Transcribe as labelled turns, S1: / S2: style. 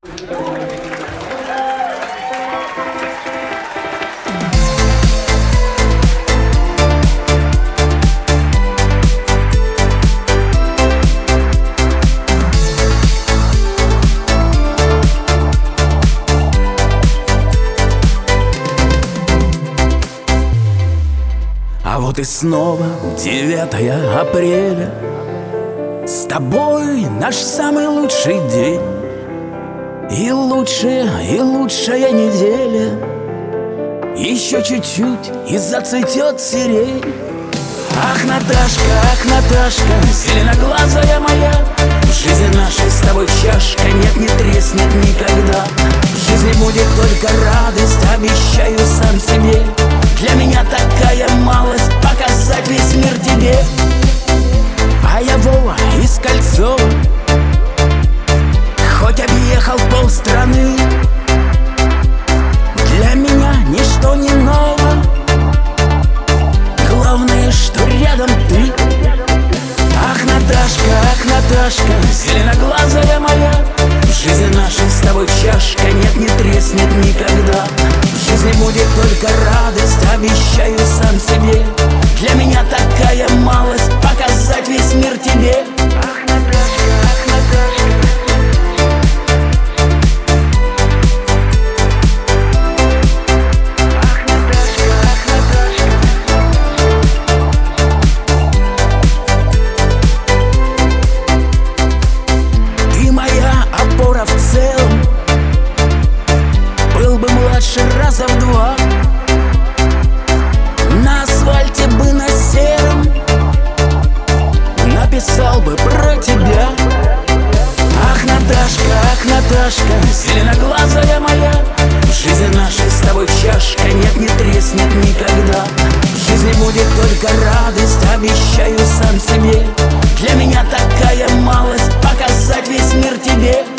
S1: А вот и снова 9 апреля. С тобой наш самый лучший день. И лучшая неделя. Еще чуть-чуть и зацветет сирень. Ах, Наташка, зеленоглазая моя, в жизни нашей с тобой чашка нет, не треснет никогда. В жизни будет только радость, обещаю сам себе. Для меня такая малость — показать весь мир тебе. А я Вова из Кольцова, хоть объехал полстраны, для меня ничто не ново. Главное, что рядом ты. Ах, Наташка, зеленоглазая моя, в жизни нашей с тобой чашка нет, не треснет никогда. В жизни будет только радость, обещаю сам себе. Для меня такая малость — показать весь мир тебе. Ах, Наташка, в целом, был бы младше раза в 2, на асфальте бы на сером написал бы про тебя. Ах, Наташка, зеленоглазая моя, в жизни нашей с тобой чашка нет, не треснет никогда. В жизни будет только радость, обещаю сам себе. Для меня такая малость — показать весь мир тебе.